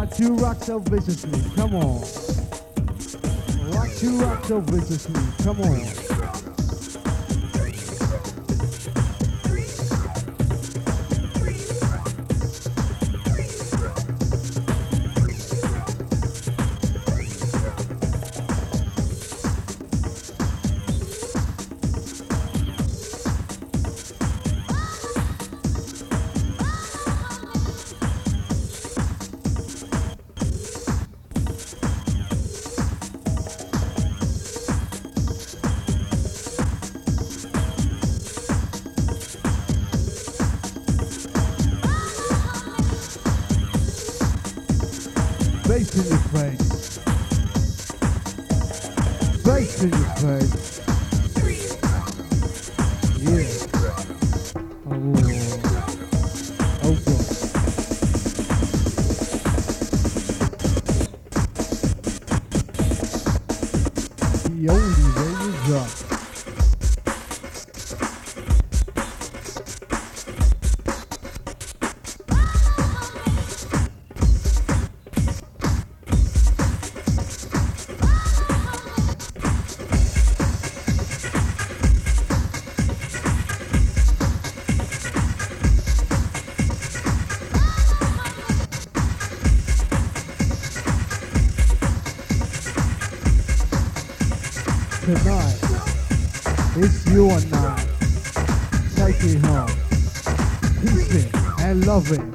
Watch you rock so viciously, come on. Watch you rock so viciously, come on. Bass in your face. Bass in your face. Yeah. Oh, oh God. The only way is up. Tonight, it's you and I. Take it home. Peace it and love it.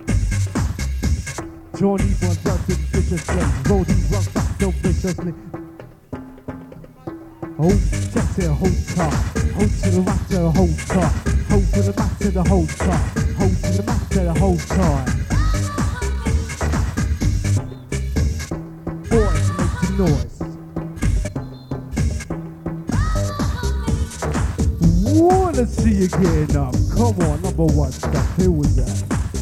Johnny was up in viciously. Roddy rock back so viciously. Hold check it, hold tight. Hold to the matter, hold tight. Hold to the matter, the hold tight. Hold to the matter, the hold tight. Boys, make the noise. Wanna see you getting up. Come on, number one stuff. Here we go.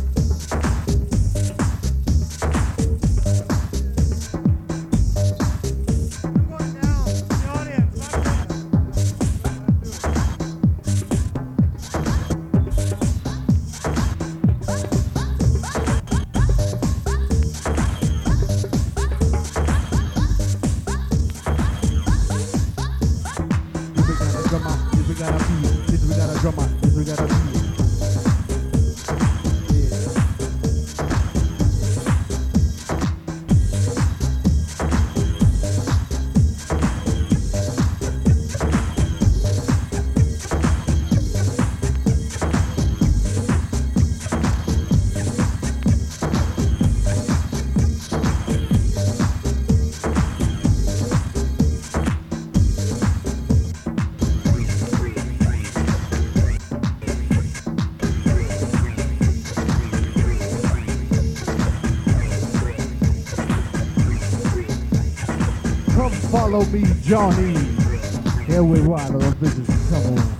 Follow me, Johnny. Here we ride on the business. Come on.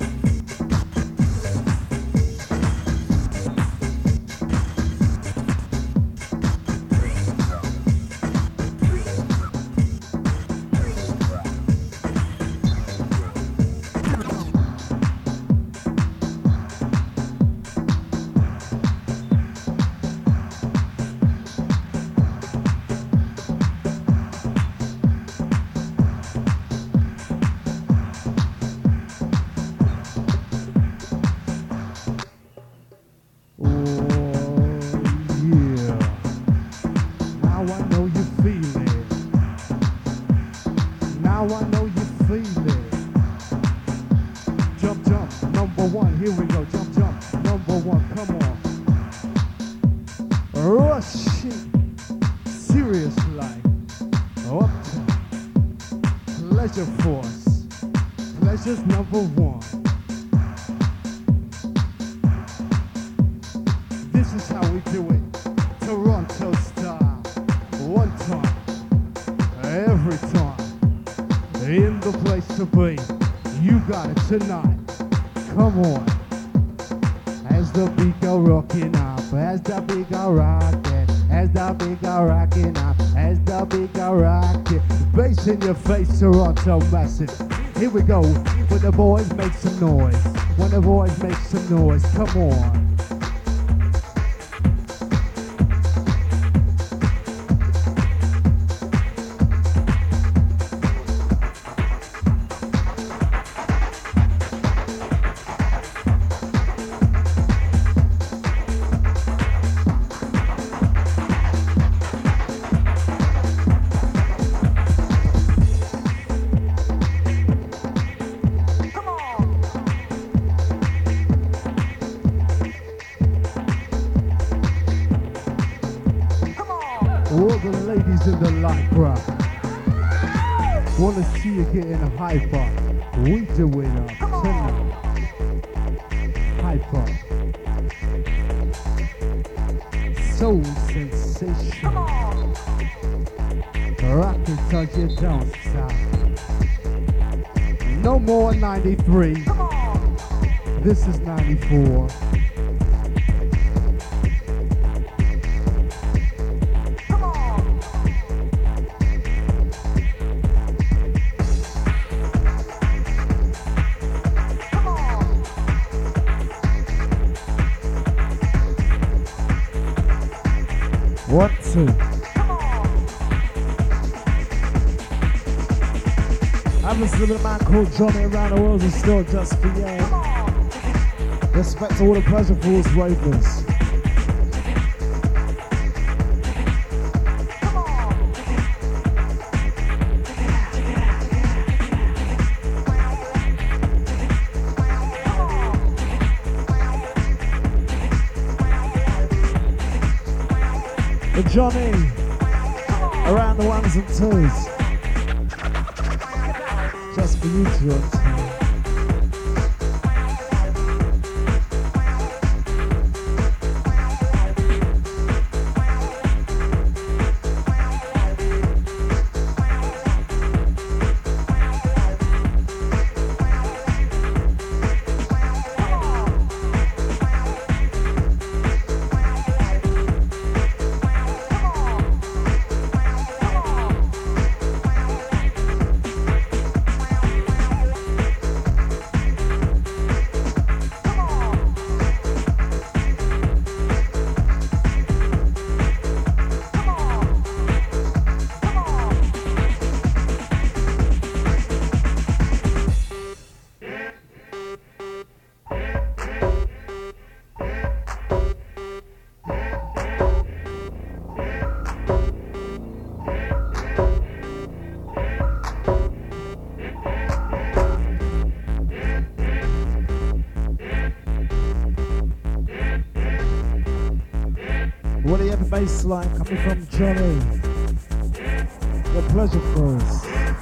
Tonight, come on. As the beat go rocking up, as the beat go rocking, as the beat go rocking up, as the beat go rocking. Bass in your face, Toronto massive. Here we go. When the boys make some noise, when the boys make some noise, come on. All the ladies in the lycra. Wanna see you getting hyper. We doing up tonight. Hyper. Soul sensation. Rock it till you don't stop. No more 93. This is 94. One, two. I'm listening to a man called Johnny around the world is still just for you. Respect to all the Pleasure Falls ravers. The Johnny around the ones and twos. Just for you to bassline coming from Johnny. The Pleasure Falls.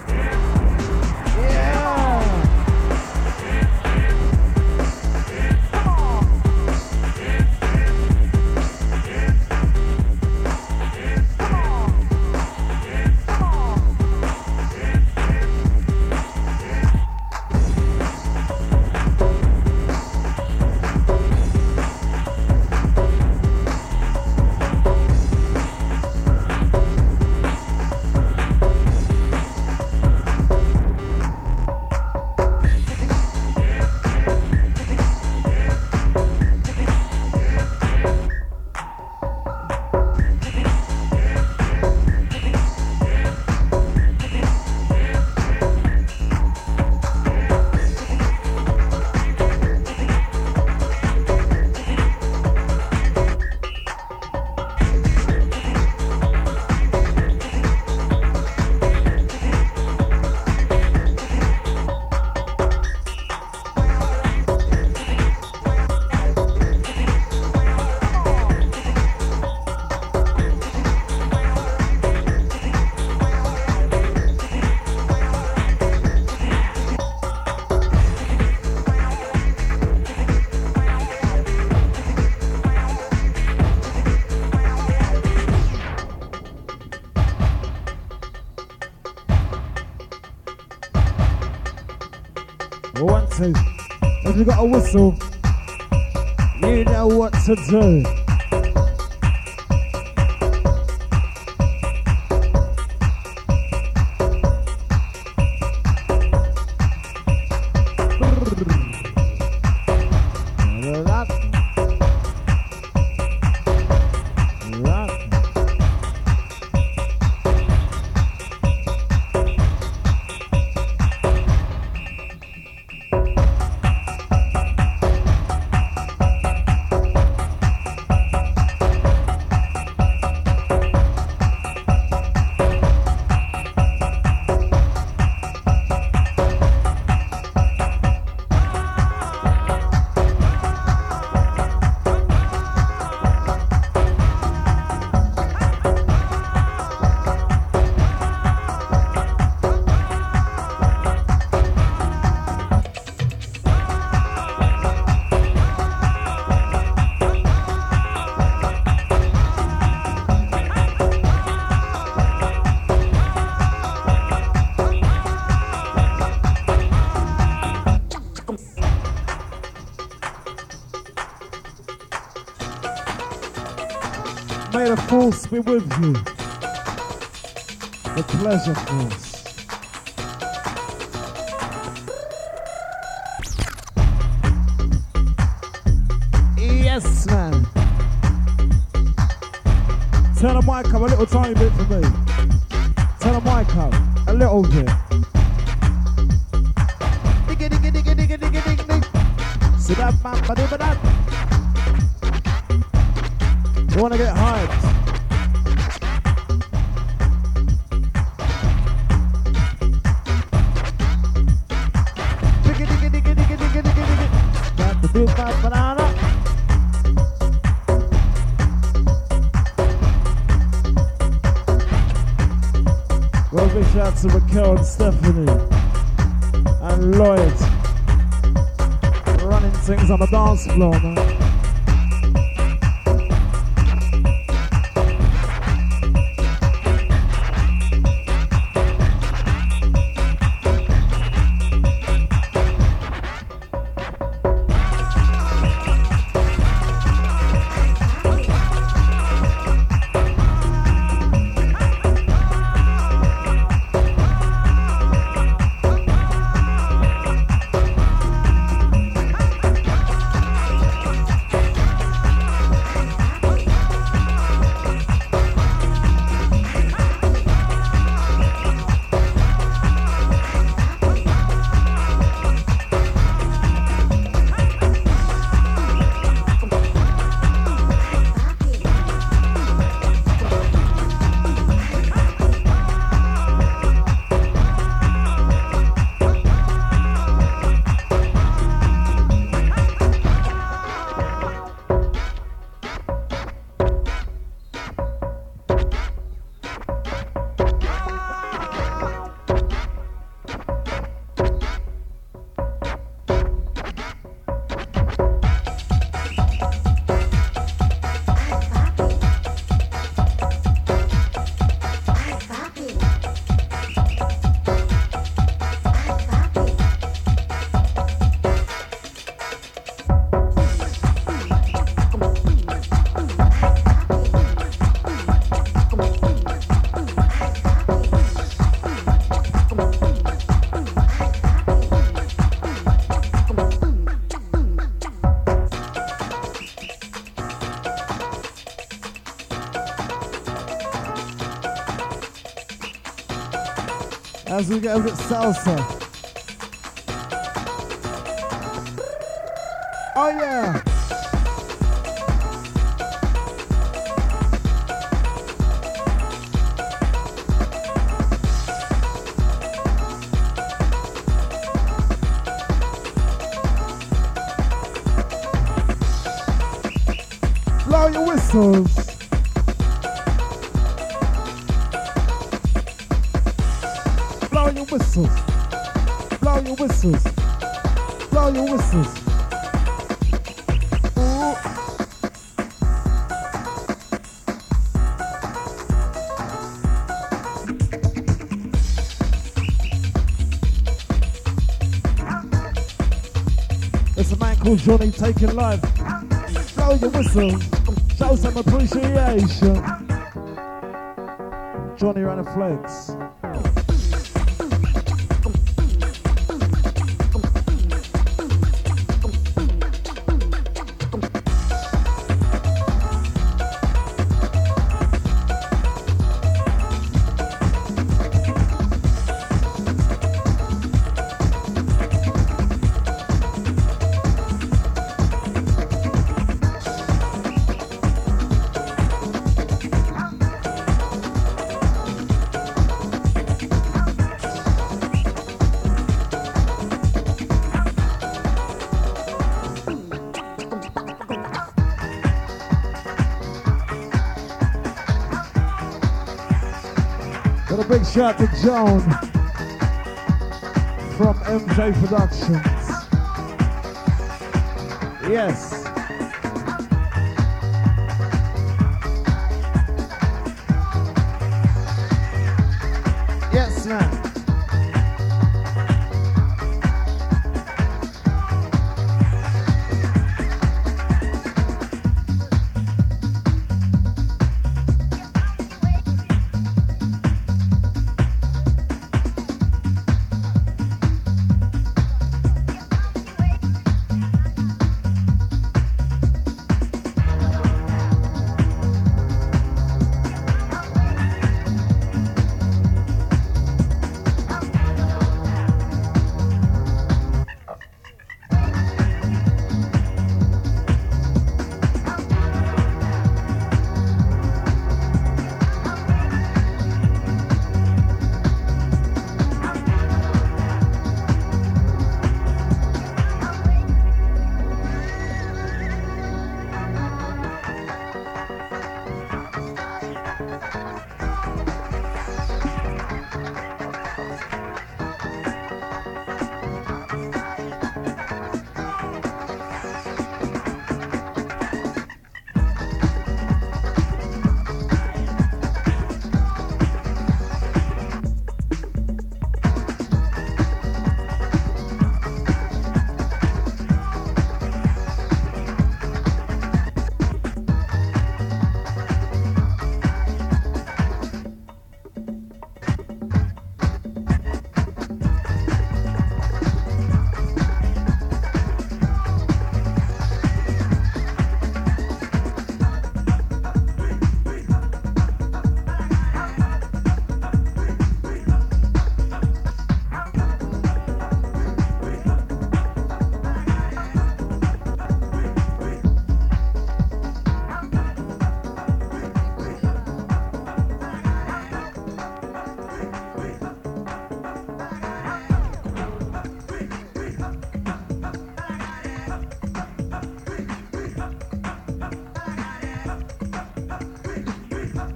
One, two. If you got a whistle, you know what to do. be with you. The pleasure force. Yes, man. Turn the mic up a little tiny bit for me. Turn the mic up a little bit. Digga, digga, digga, digga, digga, digga, digga. See that, man, ba-dee-ba-da. You wanna get hyped? Digga, digga, digga, digga, digga, digga, digga. Ba-ba-doo-ba-ba-da-da. Well, big shout out to Raquel and Stephanie and Lloyd running things on the dance floor, man. As we go with salsa. Oh yeah. Blow your whistles. Blow your whistles. Blow your whistles. Blow your whistles. Ooh. It's a man called Johnny taking live. Blow your whistle. Show some appreciation. Johnny ran a flex. Got a big shout to Joan from MJ Productions. Yes. Yes, man.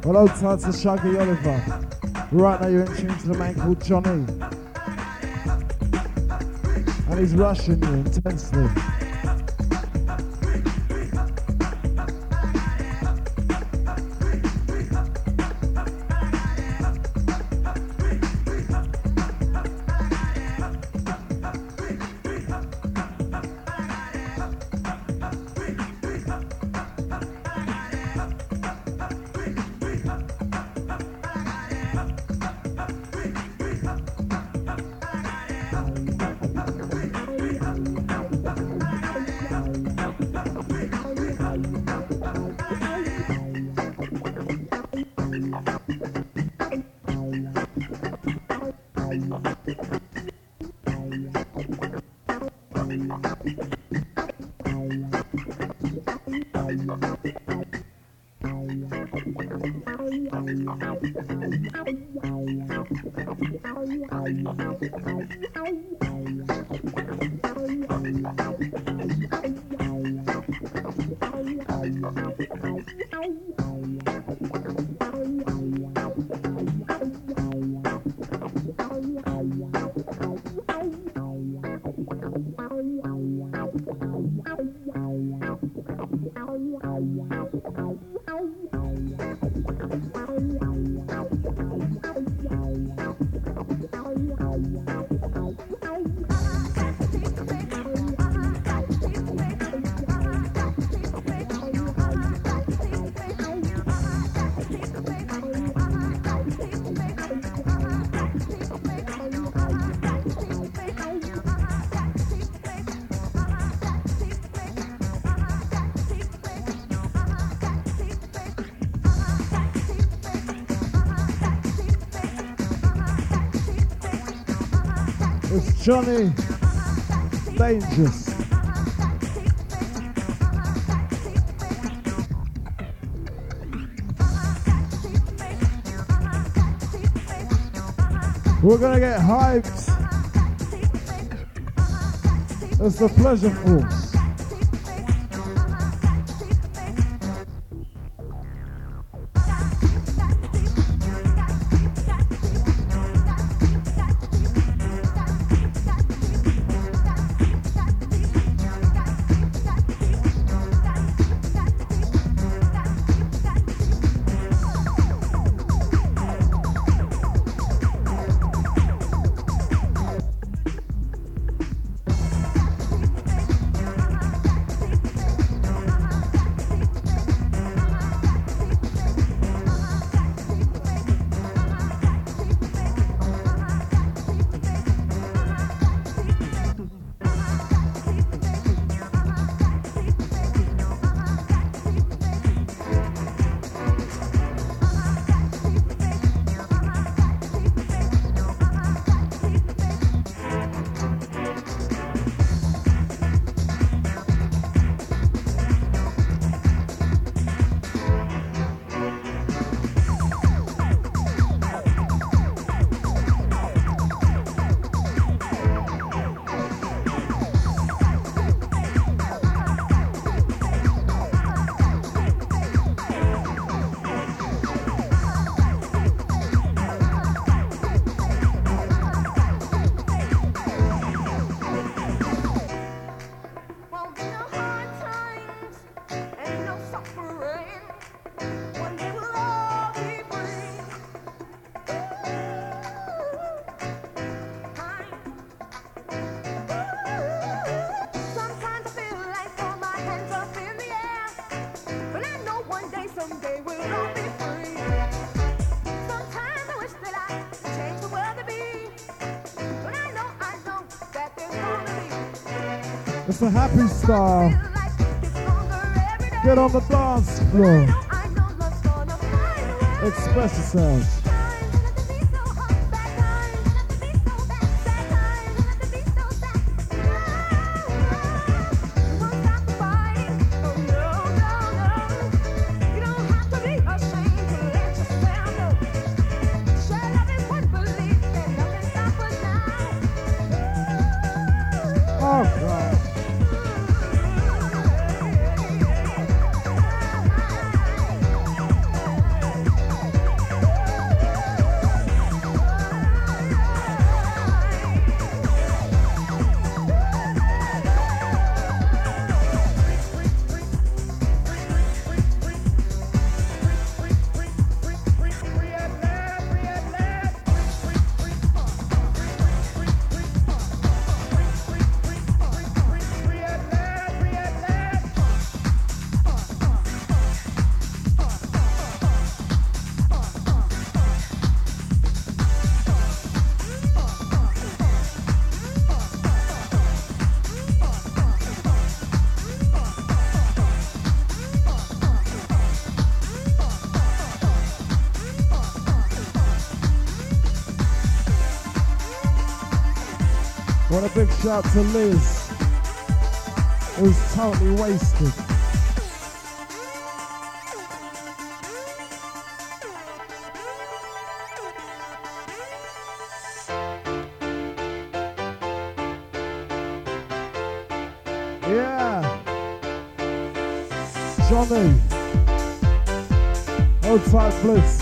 Hello, tight to Shaggy Oliver. Right now you're in tune to the man called Johnny. And he's rushing you intensely. It's Johnny Dangerous. We're gonna get hyped. It's the Pleasure Force. It's a happy style. Get on the dance floor. Express yourselves. Want a big shout to Liz. It was totally wasted. Yeah. Johnny. Old tight bliss.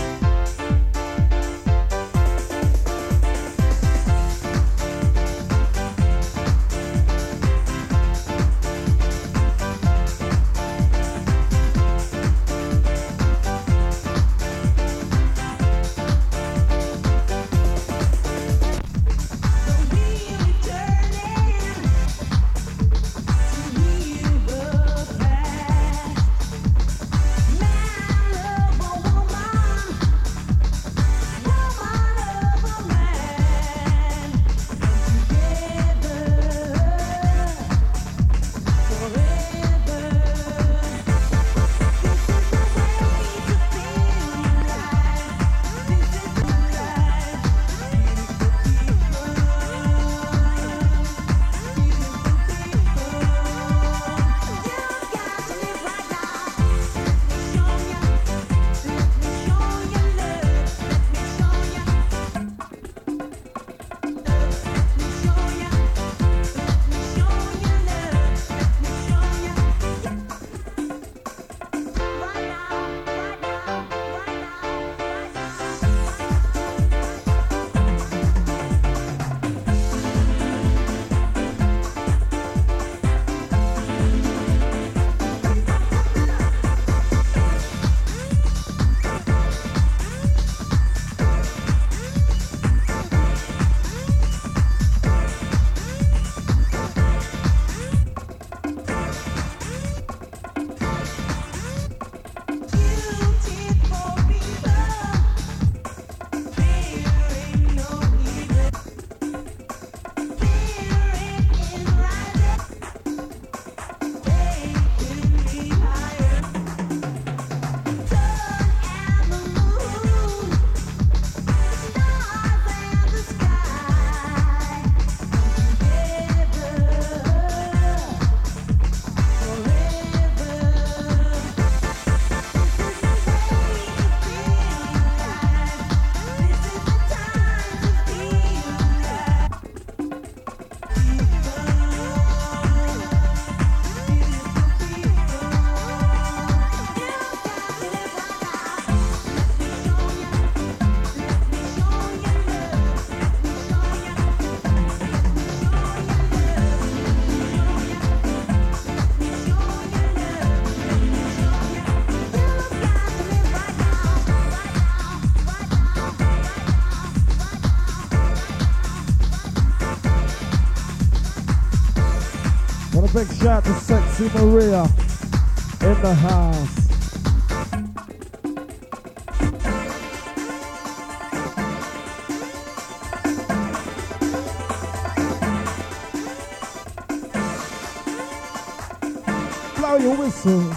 Big shout to Sexy Maria in the house. Blow your whistles.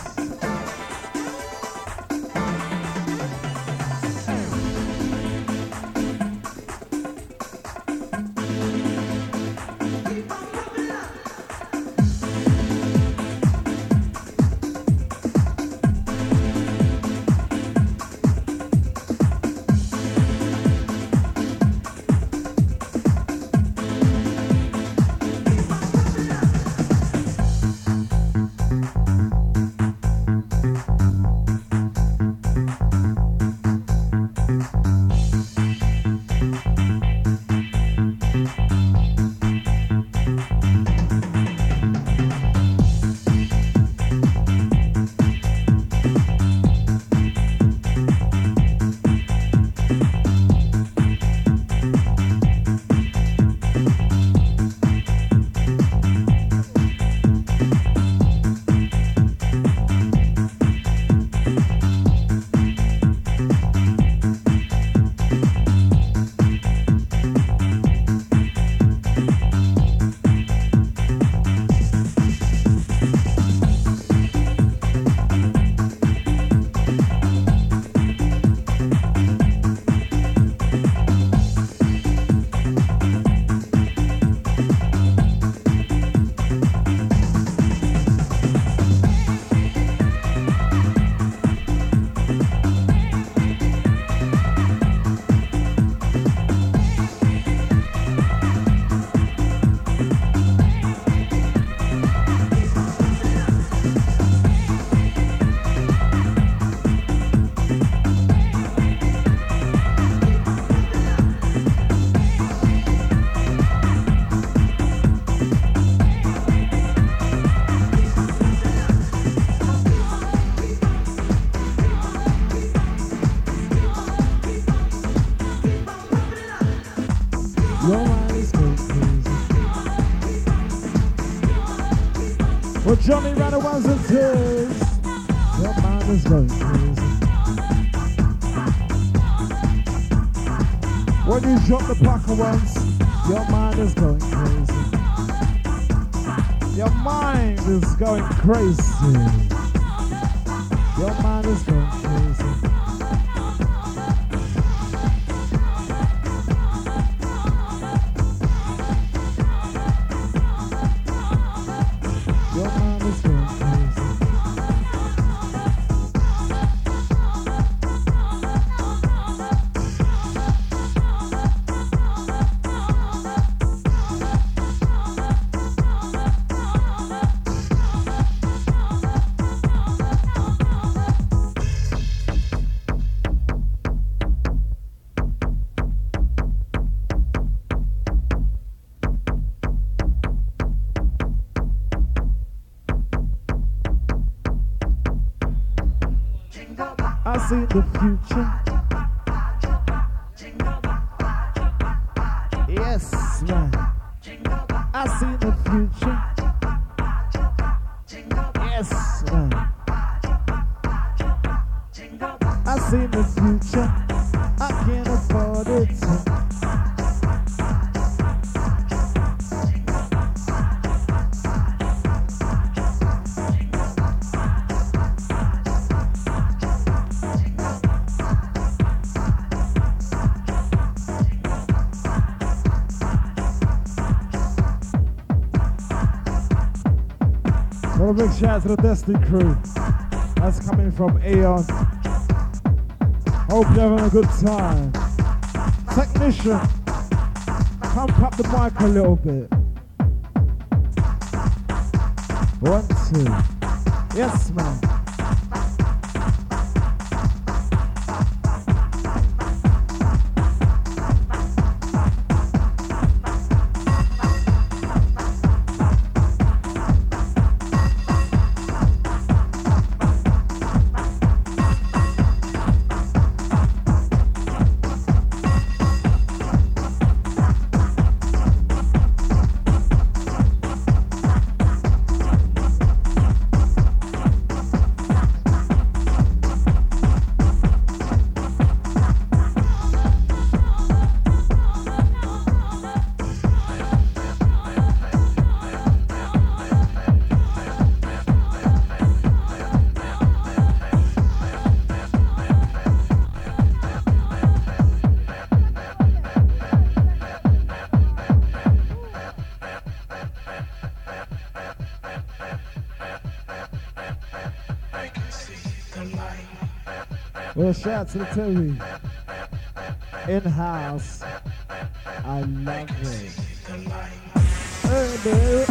Well, Johnny ran the ones and twos. Your mind is going crazy. When you drop the pucker once, your mind is going crazy. Your mind is going crazy. Your mind is going crazy. Your mind is going crazy. I see the future. Yes, man. I see the future. Yes, man. I see the future. I can't afford it. Well, a big shout out to the Destiny crew. That's coming from Aeon. Hope you're having a good time. Technician, pump up the mic a little bit. 1, 2. Yes, man. Well, shout out to the Terry. In-house. I love it. Hey, dude.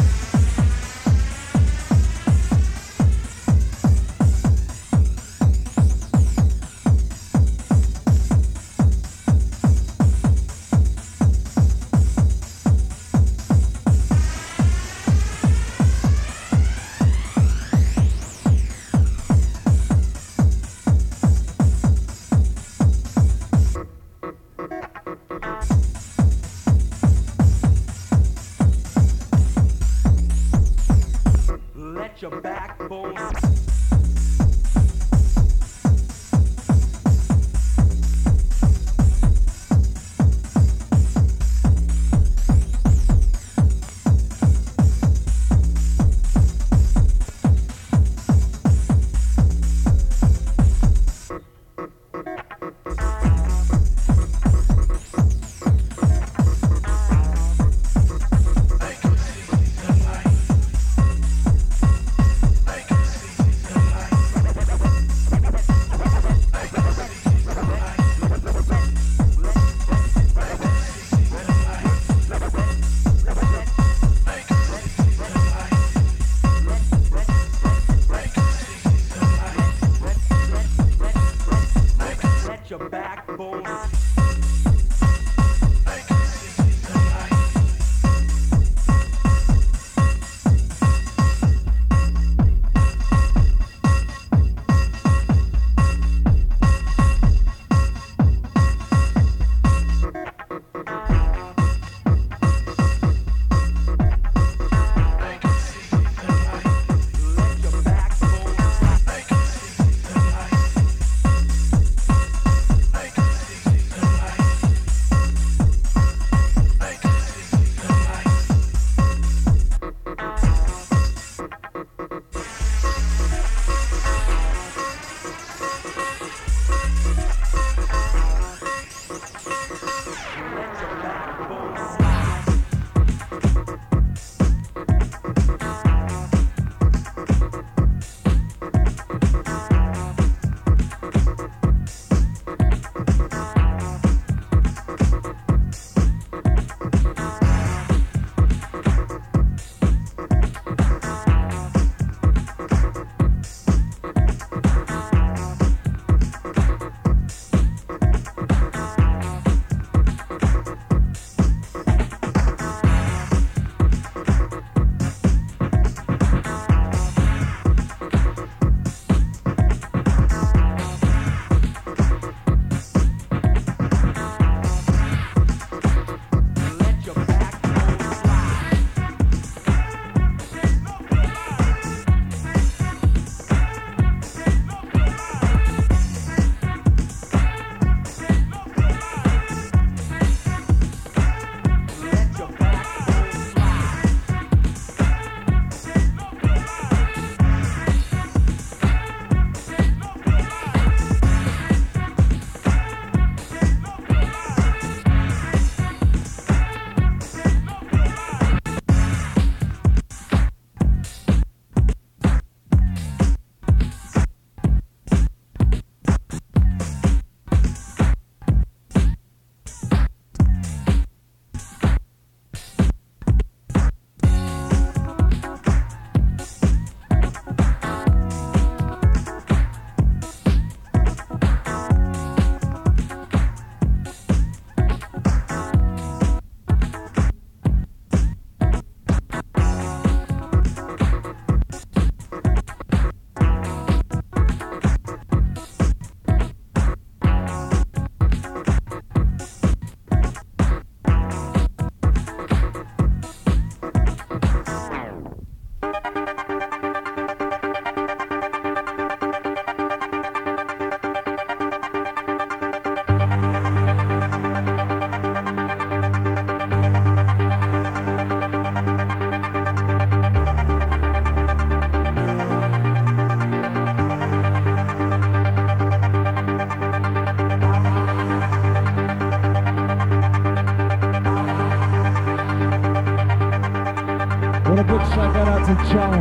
And a big shout out to John,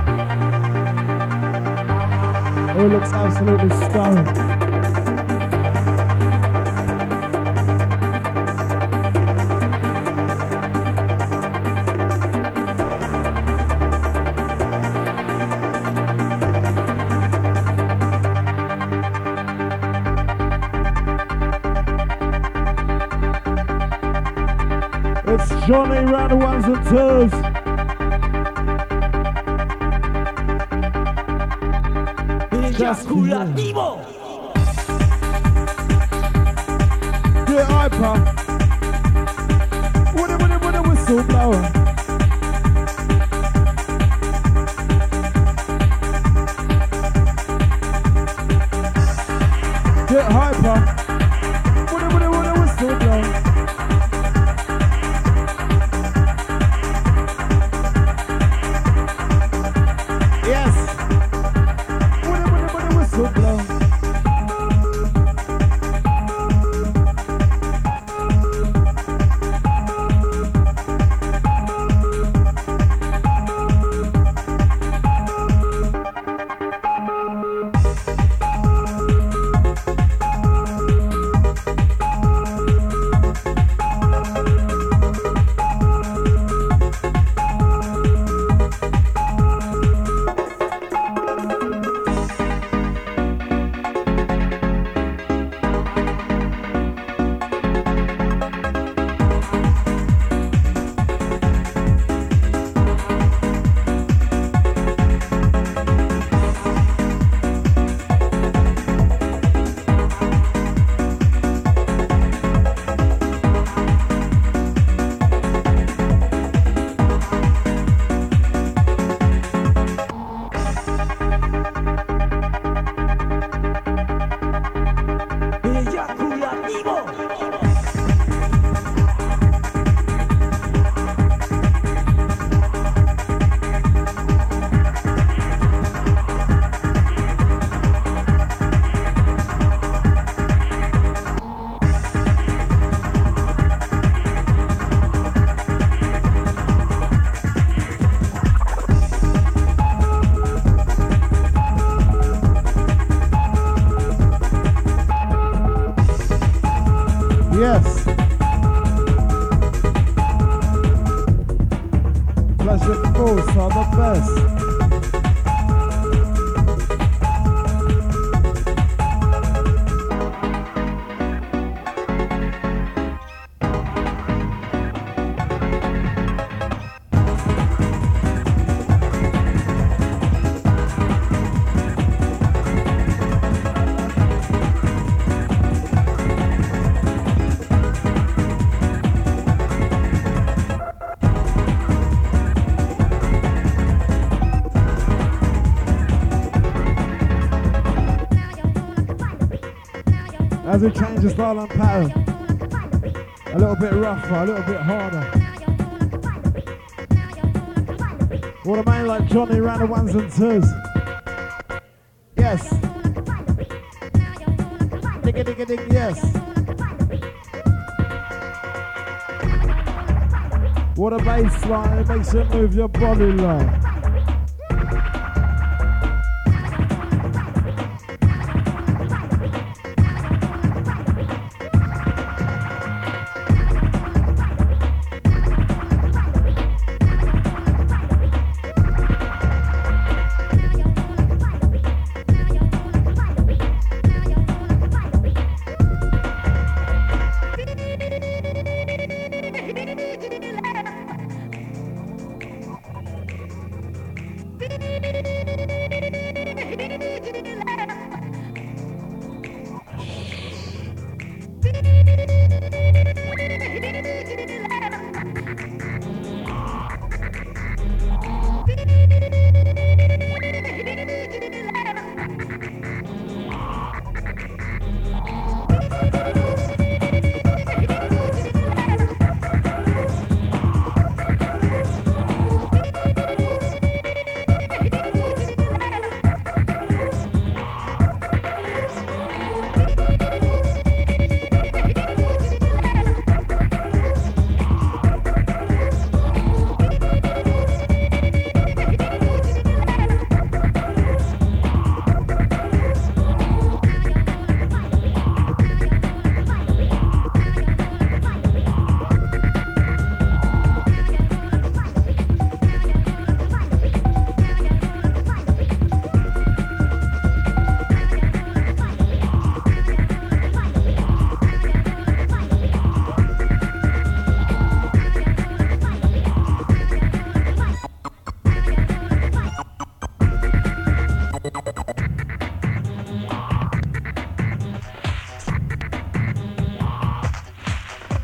who looks absolutely stunning. It's Johnny round the ones and twos. Ejaculativo. Get hyper. With a whistle blower. Get hyper. With a whistle blower. Yes. With a whistle blower. Yes. Pleasure Force are the best. As we change the style and pattern, a little bit rougher, a little bit harder. What a man like Johnny round the ones and twos. Yes. Digga digga dig, yes. What a bass line, it makes you move your body line.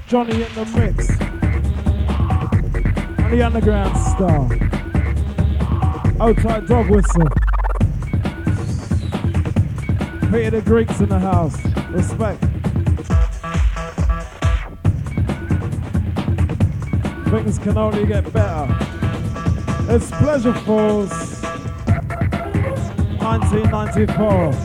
Johnny in the mix. And the underground star. Outside dog whistle. Peter the Greeks in the house. Respect. Things can only get better. It's Pleasurefuls 1994.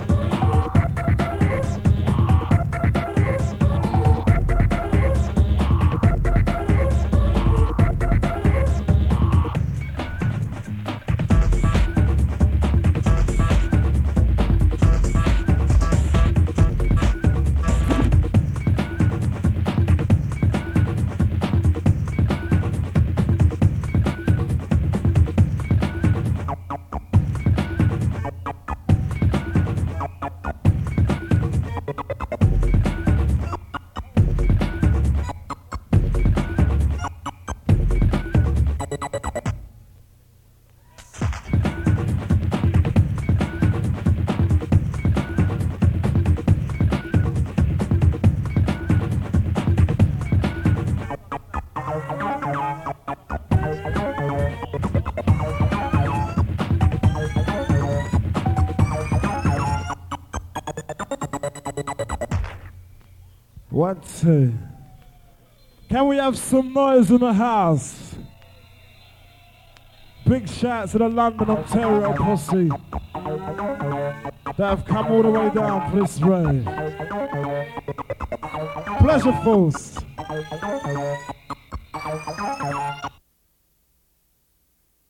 One, two. Can we have some noise in the house? Big shout to the London, Ontario posse that have come all the way down for this rave. Pleasurefuls.